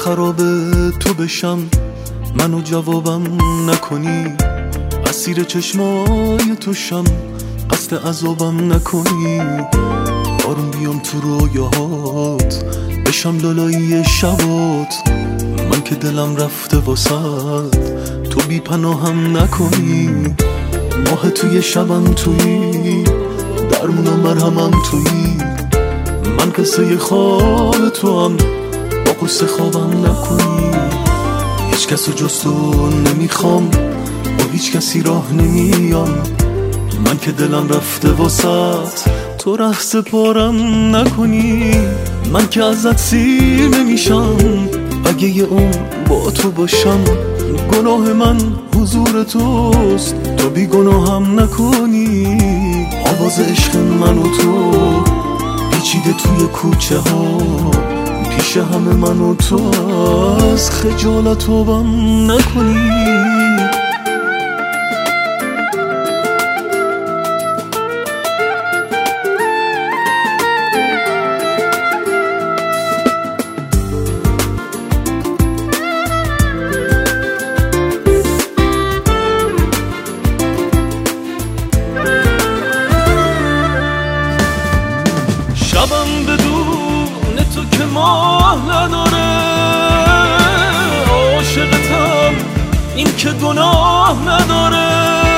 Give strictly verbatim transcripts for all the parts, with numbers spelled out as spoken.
خراب تو بشم، منو جوابم نکنی، اسیر چشمای توشم، قصد عذابم نکنی. آروم بیام تو رویاهات، بشم لالایی شبات، من که دلم رفته واسد، تو بی پناهم نکنی. ماه توی شبم تویی، درمونم مرهمم تویی، من قصه خواب تو هم، با قصه خوابم نکنی. هیچ کس رو جز تو نمیخوام، با هیچ کسی راه نمیام، من که دلم رفته واسط، تو ره سپارم نکنی. من که ازت سیر نمیشم، اگه یه عمر با تو باشم، گناه من حضور توست، تو بی گناهم نکنی. آواز عشق من و تو پیچیده توی کوچه ها، پیش همه من و تو، از خجالت توبم نکنی. شبم بدون تو که ماه نداره، عاشقتم این که گناه نداره.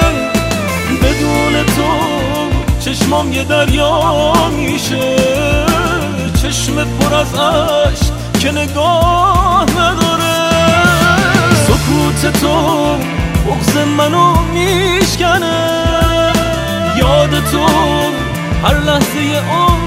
بدون تو چشمام یه دریا میشه، چشم پر از عشق که نگاه نداره. سکوت تو بغض منو میشکنه، یاد تو هر لحظه عمر